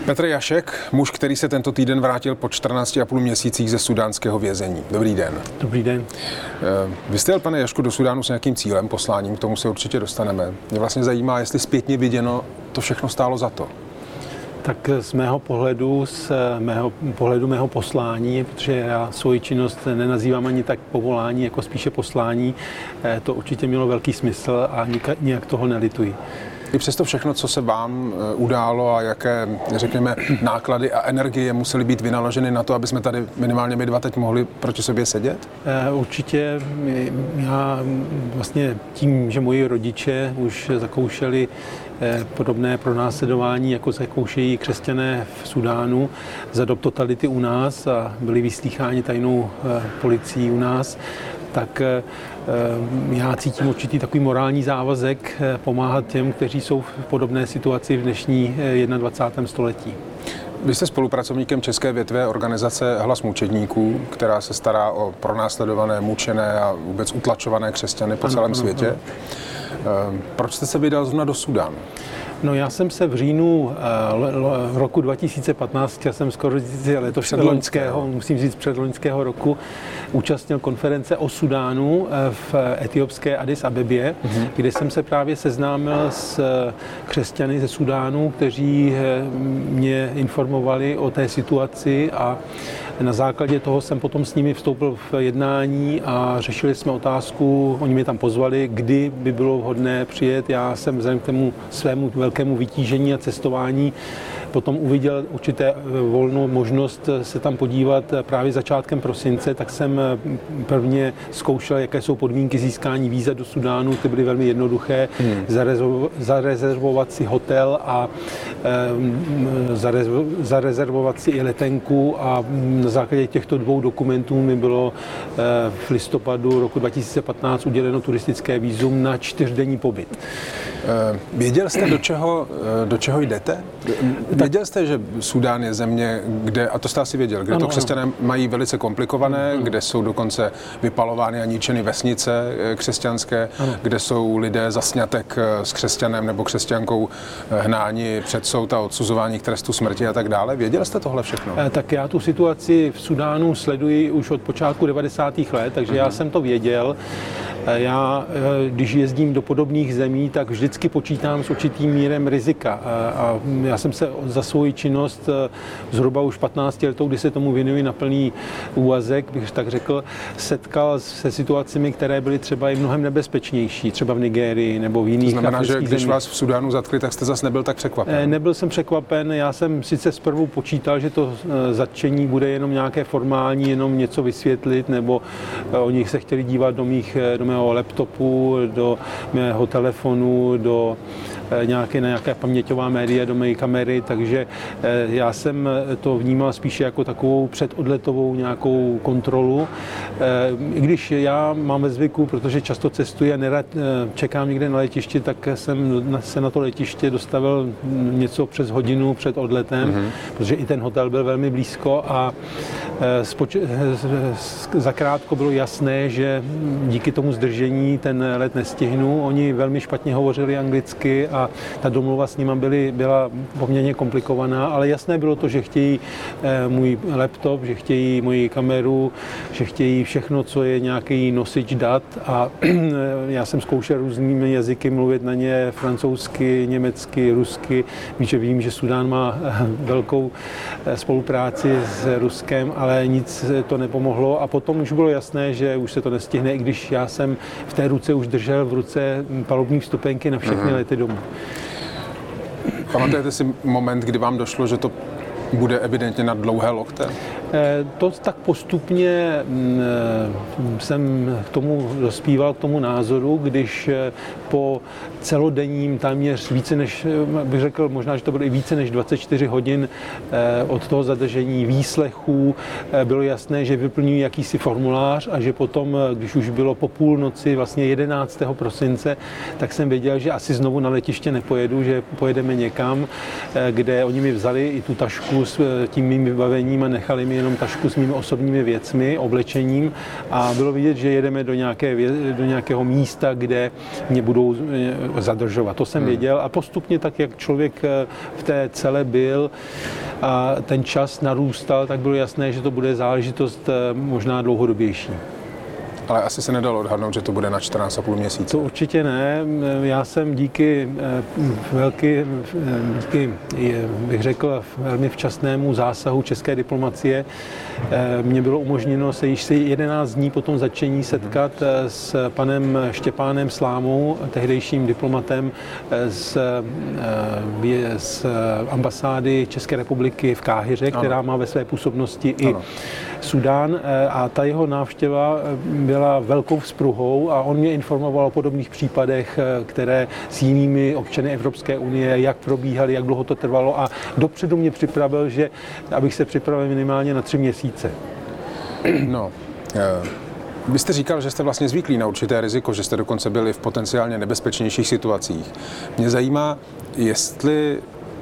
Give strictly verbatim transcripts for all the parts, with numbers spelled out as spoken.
Petr Jašek, muž, který se tento týden vrátil po čtrnácti a půl měsících ze sudánského vězení. Dobrý den. Dobrý den. Vy jste jel, pane Jašku, do Sudánu s nějakým cílem, posláním, k tomu se určitě dostaneme. Mě vlastně zajímá, jestli zpětně viděno to všechno stálo za to. Tak z mého pohledu, z mého pohledu mého poslání, protože já svoji činnost nenazývám ani tak povolání, jako spíše poslání, to určitě mělo velký smysl a nijak toho nelituji. I přesto všechno, co se vám událo a jaké, řekněme, náklady a energie musely být vynaloženy na to, aby jsme tady minimálně my dva teď mohli proti sobě sedět? Určitě. Já vlastně tím, že moji rodiče už zakoušeli podobné pronásledování, jako zakoušejí křesťané v Sudánu za dob totality u nás a byli vyslýcháni tajnou policií u nás, tak já cítím určitý takový morální závazek pomáhat těm, kteří jsou v podobné situaci v dnešní dvacátém prvním století. Vy jste spolupracovníkem české větve organizace Hlas mučedníků, která se stará o pronásledované, mučené a vůbec utlačované křesťany po ano, celém ano, světě. Ano. Proč jste se vydal zrovna do Sudánu? No, já jsem se v říjnu uh, roku dva tisíce patnáct, chtěl jsem skoro říct letošního, musím říct předloňského roku, účastnil konference o Sudánu v etiopské Addis Abebě, mm-hmm. kde jsem se právě seznámil s křesťany ze Sudánu, kteří mě informovali o té situaci a na základě toho jsem potom s nimi vstoupil v jednání a řešili jsme otázku, oni mě tam pozvali, kdy by bylo vhodné přijet. Já jsem vzhledem k tomu svému velkému vytížení a cestování potom uviděl určité volnou možnost se tam podívat právě začátkem prosince, tak jsem prvně zkoušel, jaké jsou podmínky získání víza do Sudánu, ty byly velmi jednoduché, hmm. zarezervo, zarezervovat si hotel a e, zarezervo, zarezervovat si i letenku a na základě těchto dvou dokumentů mi bylo e, v listopadu roku dva tisíce patnáct uděleno turistické vízum na čtyřdenní pobyt. E, věděl jste, do čeho, do čeho jdete? Věděl jste, že Súdán je země, kde, a to jste asi věděl, kde ano, to křesťané ano. mají velice komplikované, ano. kde jsou dokonce vypalovány a ničeny vesnice křesťanské, ano. kde jsou lidé za sňatek s křesťanem nebo křesťankou hnáni před soud a odsuzování k trestu smrti a tak dále. Věděl jste tohle všechno? Tak já tu situaci v Sudánu sleduji už od počátku devadesátých let, takže mhm. já jsem to věděl. Já, když jezdím do podobných zemí, tak vždycky počítám s určitým mírem rizika. A já jsem se za svou činnost zhruba už patnácti letou, kdy se tomu věnuji na plný úvazek, bych tak řekl, setkal se situacemi, které byly třeba i mnohem nebezpečnější, třeba v Nigérii nebo v jiných. To znamená, že když zemích. vás v Sudánu zatkli, tak jste zase nebyl tak překvapen? Nebyl jsem překvapen, já jsem sice zprvu počítal, že to zatčení bude jenom nějaké formální, jenom něco vysvětlit, nebo oni se chtěli dívat do mých, do mého laptopu, do mého telefonu, do nějaké, na nějaké paměťová média, do mé kamery, takže já jsem to vnímal spíše jako takovou předodletovou nějakou kontrolu. I když já mám ve zvyku, protože často cestuji a nerad čekám někde na letišti, tak jsem se na to letiště dostavil něco přes hodinu před odletem, mm-hmm. protože i ten hotel byl velmi blízko a spoč- zakrátko bylo jasné, že díky tomu zdržení ten let nestihnu. Oni velmi špatně hovořili anglicky a ta domluva s nimi byly, byla poměrně komplikovaná, ale jasné bylo to, že chtějí můj laptop, že chtějí moji kameru, že chtějí všechno, co je nějaký nosič dat a já jsem zkoušel různými jazyky mluvit na ně, francouzsky, německy, rusky. Víš, že vím, že Súdán má velkou spolupráci s Ruskem, ale nic to nepomohlo a potom už bylo jasné, že už se to nestihne, i když já jsem v té ruce už držel v ruce palubní vstupenky na všechny lety domů. Pamatujete si moment, kdy vám došlo, že to bude evidentně na dlouhé lokte? To tak postupně jsem k tomu dospíval, k tomu názoru, když po celodenním téměř více než, bych řekl, možná, že to bylo i více než dvacet čtyři hodin od toho zadržení výslechů, bylo jasné, že vyplňují jakýsi formulář a že potom, když už bylo po půlnoci, vlastně jedenáctého prosince, tak jsem věděl, že asi znovu na letiště nepojedu, že pojedeme někam, kde oni mi vzali i tu tašku službu s tím mým vybavením a nechali mi jenom tašku s mými osobními věcmi, oblečením a bylo vidět, že jedeme do, nějaké, do nějakého místa, kde mě budou zadržovat. To jsem věděl a postupně tak, jak člověk v té cele byl a ten čas narůstal, tak bylo jasné, že to bude záležitost možná dlouhodobější. Ale asi se nedalo odhadnout, že to bude na čtrnáct a půl měsíce. To určitě ne. Já jsem díky velký, díky, bych řekl, velmi včasnému zásahu české diplomacie mě bylo umožněno se již jedenáct dní po tom zatčení setkat s panem Štěpánem Slámou, tehdejším diplomatem z, z ambasády České republiky v Káhiře, která má ve své působnosti i ano. Súdán a ta jeho návštěva byla velkou vzpruhou a on mě informoval o podobných případech, které s jinými občany Evropské unie, jak probíhaly, jak dlouho to trvalo a dopředu mě připravil, že abych se připravil minimálně na tři měsíce. No, vy jste říkal, že jste vlastně zvyklí na určité riziko, že jste dokonce byli v potenciálně nebezpečnějších situacích. Mě zajímá, jestli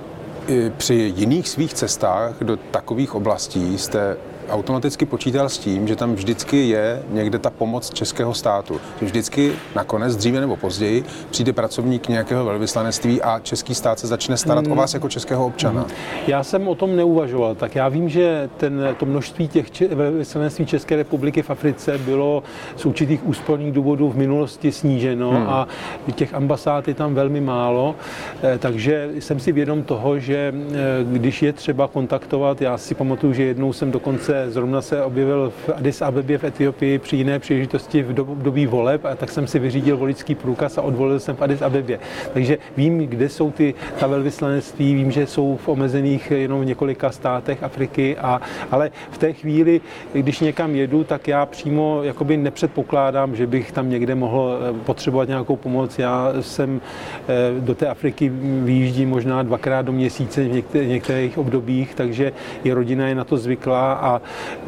při jiných svých cestách do takových oblastí jste automaticky počítal s tím, že tam vždycky je někde ta pomoc českého státu. Že vždycky nakonec, dříve nebo později, přijde pracovník nějakého velvyslanectví a český stát se začne starat mm. o vás jako českého občana. Mm. Já jsem o tom neuvažoval. Tak já vím, že ten, to množství těch če- velvyslanectví České republiky v Africe bylo z určitých úsporných důvodů v minulosti sníženo mm. a těch ambasád je tam velmi málo, takže jsem si vědom toho, že když je třeba kontaktovat, já si pamatuju, že jednou jsem dokonce zrovna se objevil v Addis Abebě v Etiopii při jiné příležitosti v období voleb a tak jsem si vyřídil voličský průkaz a odvolil jsem v Addis Abebě. Takže vím, kde jsou ty ta velvyslanectví, vím, že jsou v omezených jenom v několika státech Afriky, a, ale v té chvíli, když někam jedu, tak já přímo jakoby nepředpokládám, že bych tam někde mohl potřebovat nějakou pomoc. Já jsem do té Afriky vyjíždím možná dvakrát do měsíce v některých obdobích, takže i rodina je na to zvyklá a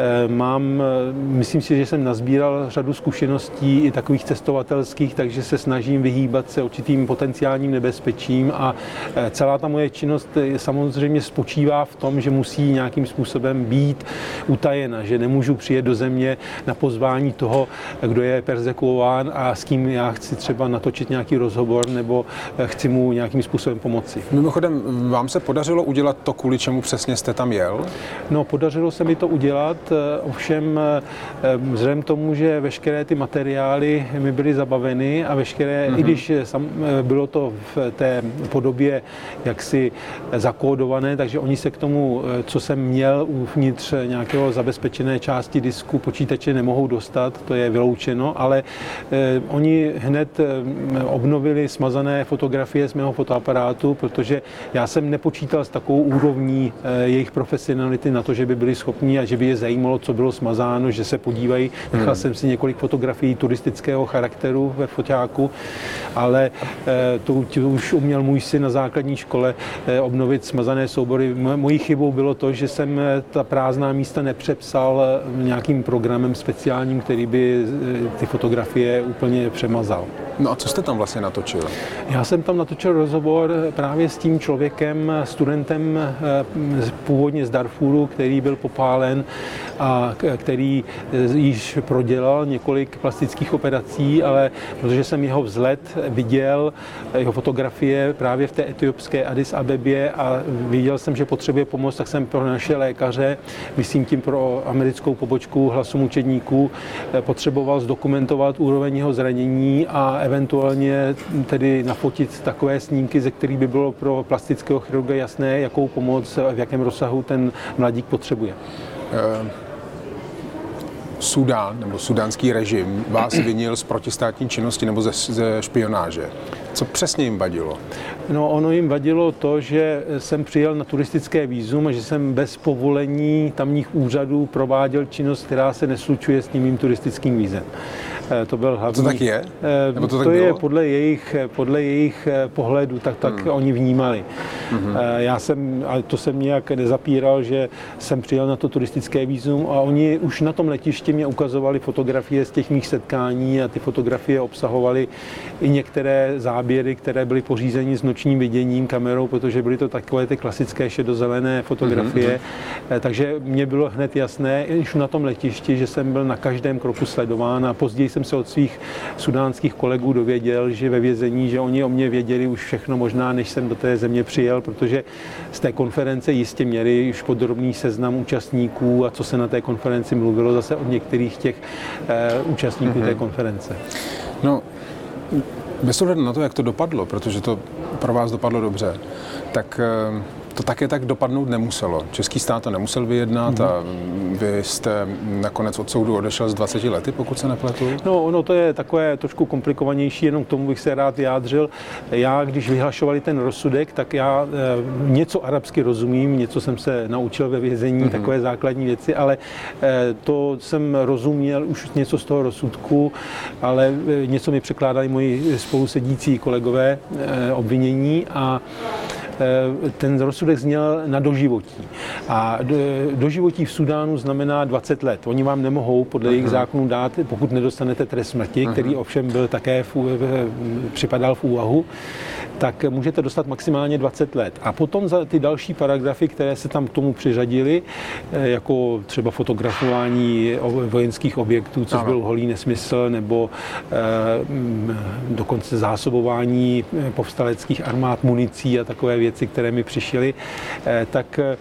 mám, myslím si, že jsem nazbíral řadu zkušeností i takových cestovatelských, takže se snažím vyhýbat se určitým potenciálním nebezpečím a celá ta moje činnost samozřejmě spočívá v tom, že musí nějakým způsobem být utajena, že nemůžu přijet do země na pozvání toho, kdo je perzekuován a s kým já chci třeba natočit nějaký rozhovor nebo chci mu nějakým způsobem pomoci. Mimochodem, vám se podařilo udělat to, kvůli čemu přesně jste tam jel? No, podařilo se mi to udělat, ovšem vzhledem tomu, že veškeré ty materiály mi byly zabaveny a veškeré, mm-hmm. i když sam, bylo to v té podobě jaksi zakódované, takže oni se k tomu, co jsem měl uvnitř nějakého zabezpečené části disku počítače, nemohou dostat, to je vyloučeno, ale eh, oni hned obnovili smazané fotografie z mého fotoaparátu, protože já jsem nepočítal s takovou úrovní eh, jejich profesionality na to, že by byli schopni a že by je zajímalo, co bylo smazáno, že se podívají. Nechal hmm. jsem si několik fotografií turistického charakteru ve foťáku, ale eh, to, to už uměl můj syn na základní škole eh, obnovit smazané soubory. Mojí chybou bylo to, že jsem ta prázdná místa nepřepsal nějakým programem speciálním, který by ty fotografie úplně přemazal. No a co jste tam vlastně natočil? Já jsem tam natočil rozhovor právě s tím člověkem, studentem původně z Darfuru, který byl popálen a který již prodělal několik plastických operací, ale protože jsem jeho vzhled viděl, jeho fotografie právě v té etiopské Addis Abebě a viděl jsem, že potřebuje pomoc, tak jsem pro naše lékaře, myslím tím pro americkou pobočku Hlasu mučedníků, potřeboval zdokumentovat úroveň jeho zranění a eventuálně tedy nafotit takové snímky, ze kterých by bylo pro plastického chirurga jasné, jakou pomoc, v jakém rozsahu ten mladík potřebuje. Uh... Súdán nebo sudánský režim vás vinil z protistátní činnosti nebo ze, ze špionáže. Co přesně jim vadilo? No, ono jim vadilo to, že jsem přijel na turistické vízum a že jsem bez povolení tamních úřadů prováděl činnost, která se neslučuje s tím mým turistickým vízem. To byl hlavní. To tak je? Nebo to tak to bylo? je podle jejich, podle jejich pohledu, tak, tak hmm. oni vnímali. Hmm. Já jsem, a to jsem nějak nezapíral, že jsem přijel na to turistické vízum a oni už na tom letišti mě ukazovali fotografie z těch mých setkání a ty fotografie obsahovaly i některé záběry, které byly pořízeny s nočním viděním kamerou, protože byly to takové ty klasické šedozelené fotografie. Hmm. Takže mě bylo hned jasné, už na tom letišti, že jsem byl na každém kroku sledován a později jsem se od svých sudánských kolegů dověděl, že ve vězení, že oni o mě věděli už všechno možná, než jsem do té země přijel, protože z té konference jistě měli už podrobný seznam účastníků a co se na té konferenci mluvilo zase od některých těch eh, účastníků mm-hmm. té konference. No, bez ohledu na to, jak to dopadlo, protože to pro vás dopadlo dobře, tak eh, to také tak dopadnout nemuselo. Český stát to nemusel vyjednat mm. a vy jste nakonec od soudu odešel z dvaceti lety, pokud se nepletu? No, ono to je takové trošku komplikovanější, jenom k tomu bych se rád vyjádřil. Já, když vyhlašovali ten rozsudek, tak já e, něco arabsky rozumím, něco jsem se naučil ve vězení, mm. takové základní věci, ale e, to jsem rozuměl už něco z toho rozsudku, ale e, něco mi překládali moji spolusedící kolegové e, obvinění a ten rozsudek zněl na doživotí. A doživotí v Sudánu znamená dvacet let. Oni vám nemohou podle jejich zákonů dát, pokud nedostanete trest smrti, který ovšem byl také v, připadal v úvahu, tak můžete dostat maximálně dvacet let. A potom za ty další paragrafy, které se tam k tomu přiřadily, jako třeba fotografování vojenských objektů, což byl holý nesmysl, nebo eh, dokonce zásobování povstaleckých armád municí a takové věci, které mi přišly, eh, tak eh,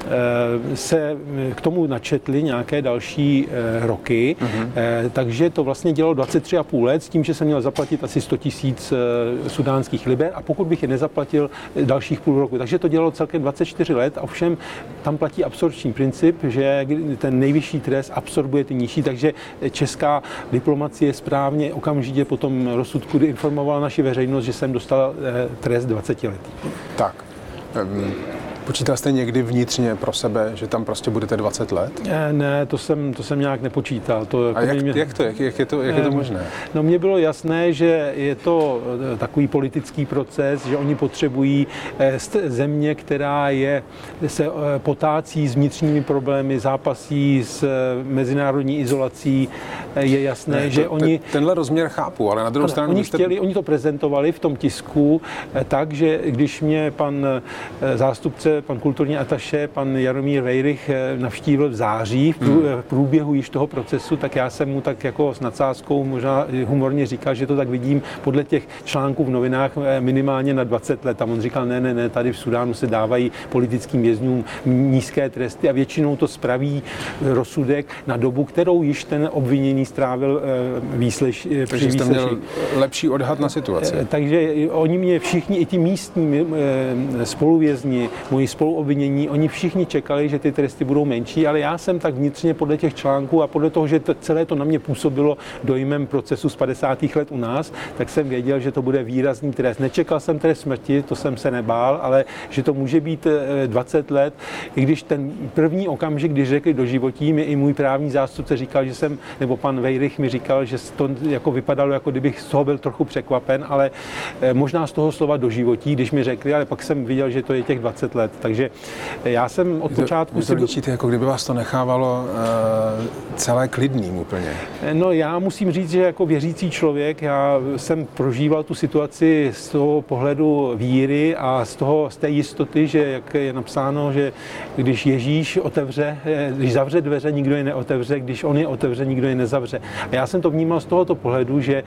se k tomu načetly nějaké další eh, roky, uh-huh. eh, takže to vlastně dělalo dvacet tři a půl let s tím, že jsem měl zaplatit asi sto tisíc eh, sudánských liber a pokud bych je nezaplatil dalších půl roku. Takže to dělalo celkem dvacet čtyři let, ovšem tam platí absorpční princip, že ten nejvyšší trest absorbuje ty nižší, takže česká diplomacie správně okamžitě po tom rozsudku informovala naši veřejnost, že jsem dostal trest dvacet let. Tak. Um... Počítal jste někdy vnitřně pro sebe, že tam prostě budete dvacet let? Ne, to jsem, to jsem nějak nepočítal. To, a jak, mě, jak to je? Jak je to, jak je to možné? No, mně bylo jasné, že je to takový politický proces, že oni potřebují země, která je, se potácí s vnitřními problémy, zápasí s mezinárodní izolací. Je jasné, ne, že to, oni... Tenhle rozměr chápu, ale na druhou stranu... Oni, jste... chtěli, oni to prezentovali v tom tisku tak, že když mě pan zástupce pan kulturní ataše, pan Jaromír Vejrych navštívil v září v průběhu již toho procesu, tak já jsem mu tak jako s nadsázkou možná humorně říkal, že to tak vidím podle těch článků v novinách minimálně na dvacet let. A on říkal, ne, ne, ne, tady v Sudánu se dávají politickým vězňům nízké tresty a většinou to spraví rozsudek na dobu, kterou již ten obviněný strávil výsleš, Takže jste měl lepší odhad na situaci. Takže oni mě všichni, i ti místní spoluvězni, moji spoluobvinění, oni všichni čekali, že ty tresty budou menší, ale já jsem tak vnitřně podle těch článků a podle toho, že to, celé to na mě působilo dojmem procesu z padesátých let u nás, tak jsem věděl, že to bude výrazný trest. Nečekal jsem trest smrti, to jsem se nebál, ale že to může být dvacet let, i když ten první okamžik, když řekli doživotí, mi i můj právní zástupce říkal, že jsem, nebo pan Vejrych mi říkal, že to jako vypadalo, jako kdybych z toho byl trochu překvapen, ale možná z toho slova doživotí, když mi řekli, ale pak jsem viděl, že to je těch dvacet let. Takže já jsem od počátku... Vy to líčíte, jako kdyby vás to nechávalo uh, celé klidným úplně. No, já musím říct, že jako věřící člověk, já jsem prožíval tu situaci z toho pohledu víry a z toho, z té jistoty, že jak je napsáno, že když Ježíš otevře, když zavře dveře, nikdo je neotevře, když on je otevře, nikdo je nezavře. A já jsem to vnímal z tohoto pohledu, že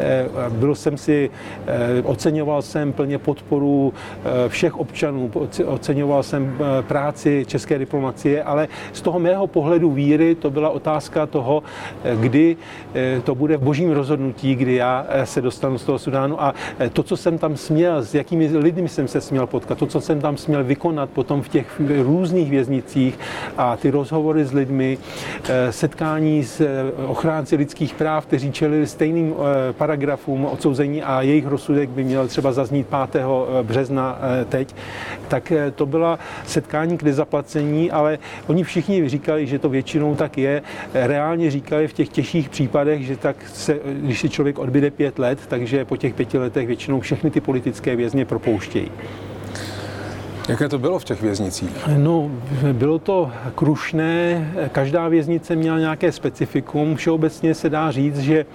byl jsem si, oceňoval jsem plně podporu všech občanů, oceňoval jsem práci české diplomacie, ale z toho mého pohledu víry to byla otázka toho, kdy to bude v božím rozhodnutí, kdy já se dostanu z toho Sudánu a to, co jsem tam směl, s jakými lidmi jsem se směl potkat, to, co jsem tam směl vykonat potom v těch různých věznicích a ty rozhovory s lidmi, setkání s ochránci lidských práv, kteří čelili stejným paragrafům odsouzení a jejich rozsudek by měl třeba zaznít pátého března teď, tak to to byla setkání k nezaplacení, ale oni všichni říkali, že to většinou tak je. Reálně říkali v těch těžších případech, že tak se, když si člověk odbyde pět let, takže po těch pěti letech většinou všechny ty politické vězně propouštějí. Jaké to bylo v těch věznicích? No, bylo to krušné, každá věznice měla nějaké specifikum. Všeobecně se dá říct, že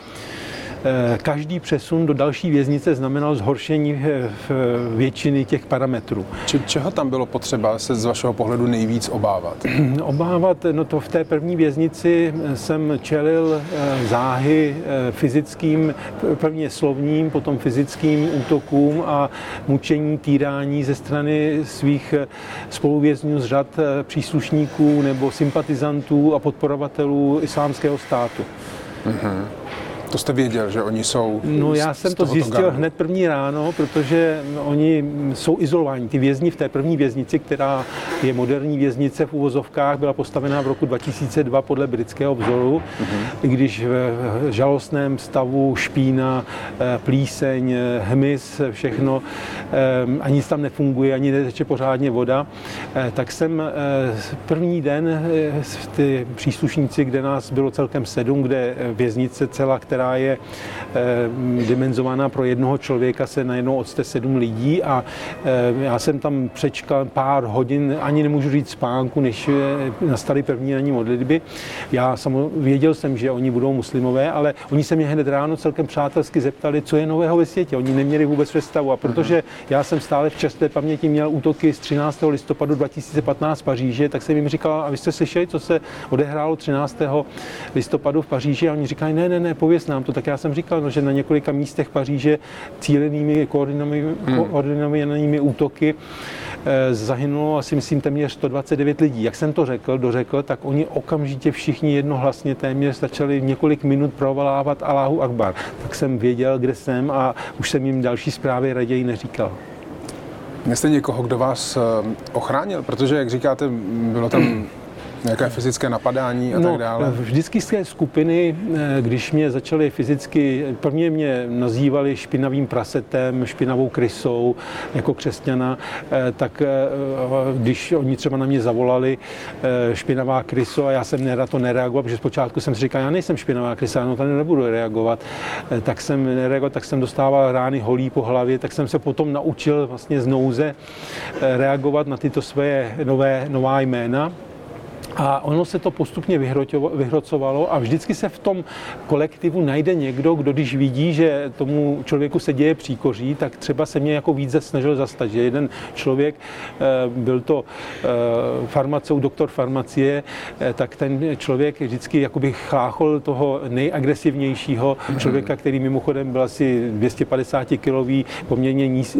každý přesun do další věznice znamenal zhoršení většiny těch parametrů. Či, čeho tam bylo potřeba se z vašeho pohledu nejvíc obávat? Obávat, no to v té první věznici jsem čelil záhy fyzickým, prvně slovním, potom fyzickým útokům a mučení, týrání ze strany svých spoluvězňů z řad příslušníků nebo sympatizantů a podporovatelů Islámského státu. Mm-hmm. To jste věděl, že oni jsou... No já jsem to zjistil gardu. hned první ráno, protože oni jsou izolováni. Ty vězni v té první věznici, která je moderní věznice v uvozovkách, byla postavená v roku dva tisíce dva podle britského vzoru, mm-hmm. když v žalostném stavu špína, plíseň, hmyz, všechno, a nic tam nefunguje, ani neteče pořádně voda, tak jsem první den ty příslušníci, kde nás bylo celkem sedm, kde věznice celá, která která je e, dimenzovaná pro jednoho člověka, se najednou odste sedm lidí a e, já jsem tam přečkal pár hodin, ani nemůžu říct spánku, než nastaly první ranní modlitby. Já sam, věděl jsem, že oni budou muslimové, ale oni se mě hned ráno celkem přátelsky zeptali, co je nového ve světě. Oni neměli vůbec představu a protože já jsem stále v čerstvé paměti měl útoky z třináctého listopadu dva tisíce patnáct v Paříži, tak jsem jim říkal, a vy jste slyšeli, co se odehrálo třináctého listopadu v Paříži? A oni říkali, ne, ne, ne, pověz nám to. Tak já jsem říkal, no, že na několika místech Paříže cílenými koordinovanými, hmm. koordinovanými útoky e, zahynulo asi, myslím, téměř sto dvacet devět lidí. Jak jsem to řekl, dořekl, tak oni okamžitě všichni jednohlasně téměř začali několik minut provolávat Allahu Akbar. Tak jsem věděl, kde jsem a už jsem jim další zprávy raději neříkal. Jste někoho, kdo vás ochránil? Protože, jak říkáte, bylo tam nějaké fyzické napadání a no, tak dále? Vždycky z té skupiny, když mě začaly fyzicky, prvně mě nazývali špinavým prasetem, špinavou krysou jako křesťana, tak když oni třeba na mě zavolali špinavá kryso a já jsem nerad to nereagoval, protože zpočátku jsem si říkal, já nejsem špinavá krysa, no tady nebudu reagovat, tak jsem nereagoval, tak jsem dostával rány holí po hlavě, tak jsem se potom naučil vlastně z nouze reagovat na tyto své nové, nová jména. A ono se to postupně vyhrocovalo a vždycky se v tom kolektivu najde někdo, kdo když vidí, že tomu člověku se děje příkoří, tak třeba se mě jako více snažil zastat. Že jeden člověk, byl to farmaceut, doktor farmacie, tak ten člověk vždycky jakoby chláchl toho nejagresivnějšího člověka, který mimochodem byl asi dvě stě padesát kilový, poměrně níz,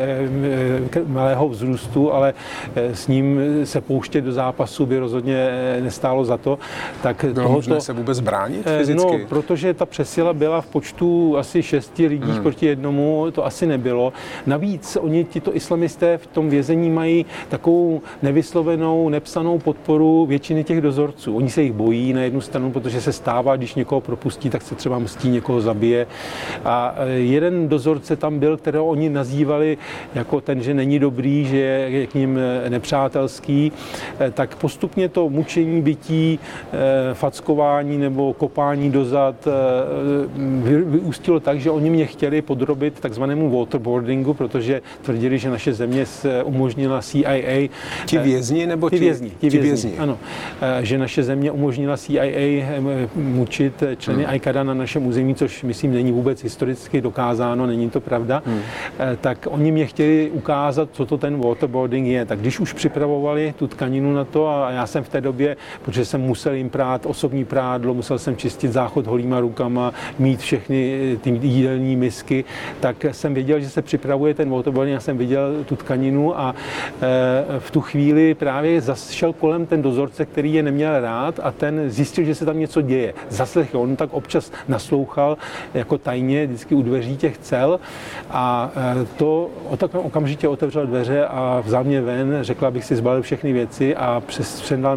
malého vzrůstu, ale s ním se pouštět do zápasu by rozhodně nestálo za to. Tak bylo možné se vůbec bránit fyzicky? No, protože ta přesila byla v počtu asi šesti lidí hmm. proti jednomu, to asi nebylo. Navíc oni, tito islamisté v tom vězení mají takovou nevyslovenou, nepsanou podporu většiny těch dozorců. Oni se jich bojí na jednu stranu, protože se stává, když někoho propustí, tak se třeba mstí, někoho zabije. A jeden dozorce tam byl, kterého oni nazývali jako ten, že není dobrý, že je k ním nepřátelský, tak postupně to mučení, bytí, fackování nebo kopání dozad vyústilo tak, že oni mě chtěli podrobit takzvanému waterboardingu, protože tvrdili, že naše země umožnila C I A. Ti vězni nebo ti vězni? Ti vězni, vězni. Ano. Že naše země umožnila C I A mučit členy hmm. Al-Qaida na našem území, což myslím není vůbec historicky dokázáno, není to pravda. Hmm. Tak oni mě chtěli ukázat, co to ten waterboarding je. Tak když už připravovali tu tkaninu na to a já jsem v té době, protože jsem musel jim prát osobní prádlo, musel jsem čistit záchod holýma rukama, mít všechny ty jídelní misky, tak jsem věděl, že se připravuje ten waterboarding, já jsem viděl tu tkaninu a e, v tu chvíli právě zašel kolem ten dozorce, který je neměl rád a ten zjistil, že se tam něco děje. Zaslechl, on tak občas naslouchal jako tajně vždycky u dveří těch cel a e, to okamžitě otevřel dveře a vzal mě ven, řekl, abych si zbalil všechny věci a přes, předal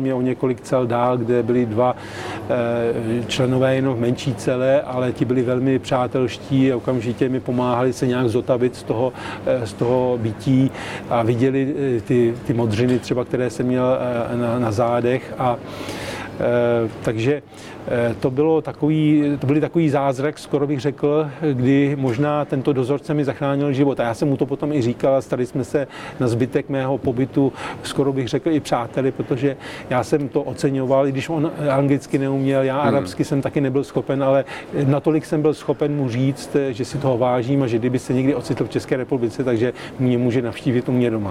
samozřejmě o několik cel dál, kde byli dva členové jenom v menší cele, ale ti byli velmi přátelští a okamžitě mi pomáhali se nějak zotavit z toho, z toho bytí a viděli ty, ty modřiny třeba, které jsem měl na, na zádech a Eh, takže eh, to, bylo takový, to byly takový zázrak, skoro bych řekl, kdy možná tento dozorce mi zachránil život. A já jsem mu to potom i říkal, stali jsme se na zbytek mého pobytu, skoro bych řekl i přáteli, protože já jsem to oceňoval, i když on anglicky neuměl, já hmm. arabsky jsem taky nebyl schopen, ale natolik jsem byl schopen mu říct, že si toho vážím a že kdyby se někdy ocitl v České republice, takže mě může navštívit u mě doma.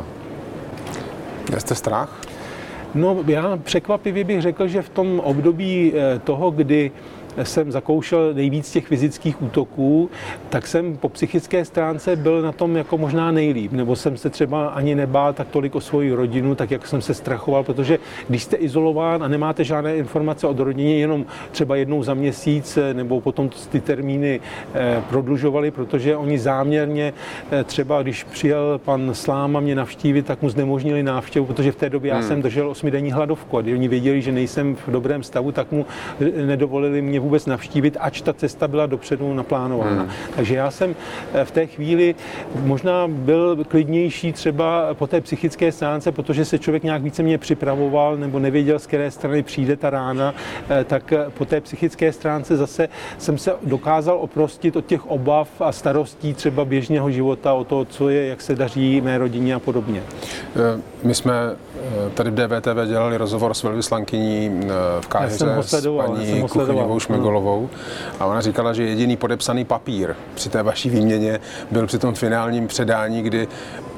Měl jste strach? No, já překvapivě bych řekl, že v tom období toho, kdy jsem zakoušel nejvíc těch fyzických útoků, tak jsem po psychické stránce byl na tom jako možná nejlíp, nebo jsem se třeba ani nebál tak tolik o svoji rodinu, tak jak jsem se strachoval, protože když jste izolován a nemáte žádné informace od rodině, jenom třeba jednou za měsíc, nebo potom ty termíny prodlužovali, protože oni záměrně třeba, když přijel pan Sláma mě navštívit, tak mu znemožnili návštěvu, protože v té době hmm. já jsem držel osmidenní hladovku a když oni věděli, že nejsem v dobrém stavu, tak mu nedovolili mě vůbec navštívit, ač ta cesta byla dopředu naplánována. Hmm. Takže já jsem v té chvíli možná byl klidnější třeba po té psychické stránce, protože se člověk nějak více mě připravoval nebo nevěděl, z které strany přijde ta rána, tak po té psychické stránce zase jsem se dokázal oprostit od těch obav a starostí třeba běžného života, o to, co je, jak se daří mé rodině a podobně. My jsme tady v D V T V dělali rozhovor s velvyslankyní v Káhiře, s paní Kuchyňovou Šmigolovou a ona říkala, že jediný podepsaný papír při té vaší výměně byl při tom finálním předání, kdy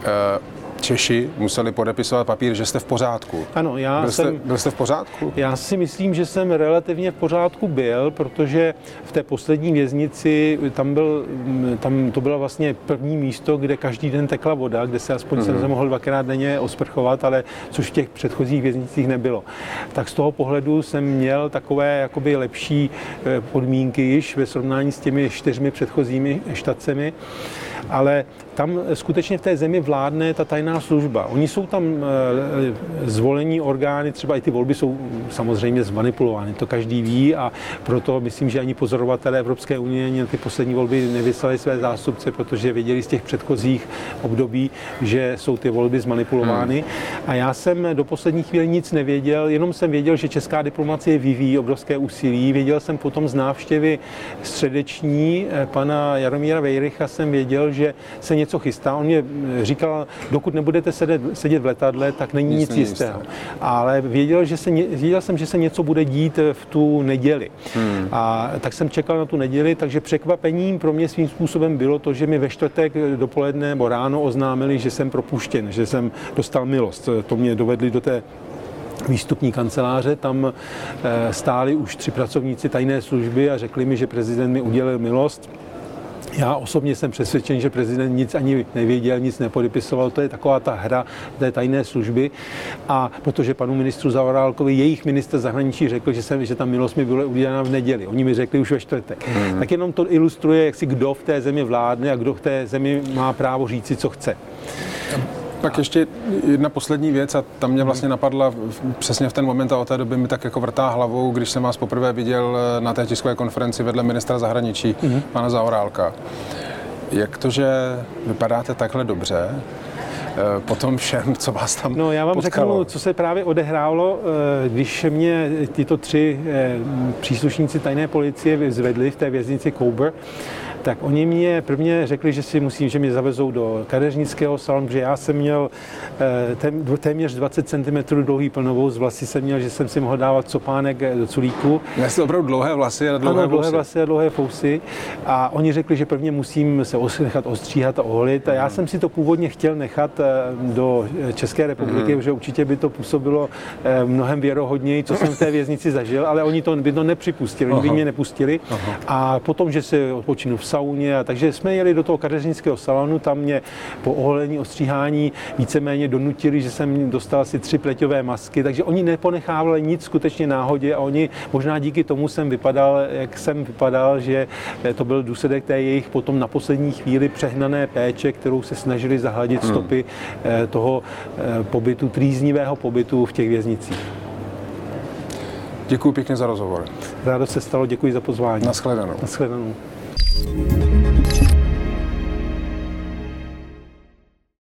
Češi museli podepisovat papír, že jste v pořádku. Ano, já byl, jste, jsem, byl jste v pořádku? Já si myslím, že jsem relativně v pořádku byl, protože v té poslední věznici, tam, byl, tam to bylo vlastně první místo, kde každý den tekla voda, kde se aspoň mm-hmm. jsem se mohl dvakrát denně osprchovat, ale což v těch předchozích věznicích nebylo. Tak z toho pohledu jsem měl takové jakoby lepší podmínky již ve srovnání s těmi čtyřmi předchozími štacemi. Ale tam skutečně v té zemi vládne ta tajná služba. Oni jsou tam zvolení orgány, třeba i ty volby jsou samozřejmě zmanipulovány, to každý ví a proto myslím, že ani pozorovatelé Evropské unie ani na ty poslední volby nevyslali své zástupce, protože věděli z těch předchozích období, že jsou ty volby zmanipulovány. Hmm. A já jsem do poslední chvíli nic nevěděl, jenom jsem věděl, že česká diplomacie vyvíjí obrovské úsilí. Věděl jsem potom z návštěvy středeční pana Jaromíra Vejrycha, jsem věděl, že se něco chystá. On mě říkal, dokud nebudete sedět, sedět v letadle, tak není nic, nic jistého. Ale věděl, že se, věděl jsem, že se něco bude dít v tu neděli. Hmm. A tak jsem čekal na tu neděli, takže překvapením pro mě svým způsobem bylo to, že mi ve čtvrtek dopoledne nebo ráno oznámili, že jsem propuštěn, že jsem dostal milost. To mě dovedli do té výstupní kanceláře, tam stáli už tři pracovníci tajné služby a řekli mi, že prezident mi udělil milost. Já osobně jsem přesvědčen, že prezident nic ani nevěděl, nic nepodepisoval. To je taková ta hra té tajné služby. A protože panu ministru Zaorálkovi, jejich ministr zahraničí řekl, že, jsem, že ta milost mi byla udělána v neděli. Oni mi řekli už ve čtvrtek. Hmm. Tak jenom to ilustruje, jak si kdo v té zemi vládne a kdo v té zemi má právo říci, co chce. Tak ještě jedna poslední věc a tam mě vlastně napadla přesně v ten moment a od té doby mi tak jako vrtá hlavou, když jsem vás poprvé viděl na té tiskové konferenci vedle ministra zahraničí, mm-hmm. pana Zaorálka. Jak to, že vypadáte takhle dobře po tom všem, co vás tam No já vám potkalo? řeknu, co se právě odehrálo, když mě tyto tři příslušníci tajné policie zvedli v té věznici Kober, tak oni mě prvně řekli, že si musím, že mě zavezou do kadeřnického salonu, protože já jsem měl téměř dvacet centimetrů dlouhý plnovou, z vlasy jsem měl, že jsem si mohl dávat copánek do culíku. Já jste opravdu dlouhé vlasy a dlouhé, ano, dlouhé vlasy a dlouhé fousy. A oni řekli, že prvně musím se nechat ostříhat a oholit. A já jsem si to původně chtěl nechat do České republiky, mm. protože určitě by to působilo mnohem věrohodněji, co jsem v té věznici zažil, ale oni to by to nepřipustili, oni by mě nepustili. Aha. A potom, že se odpočinu v sauně, a takže jsme jeli do toho kadeřnického salonu, tam mě po oholení, ostříhání víceméně donutili, že jsem dostal asi tři pleťové masky, takže oni neponechávali nic skutečně náhodě a oni možná díky tomu jsem vypadal, jak jsem vypadal, že to byl důsledek té jejich potom na poslední chvíli přehnané péče, kterou se snažili zahladit stopy toho pobytu, trýznivého pobytu v těch věznicích. Děkuji pěkně za rozhovor. Rádo se stalo, děkuji za pozvání. Naschledanou. Naschledanou.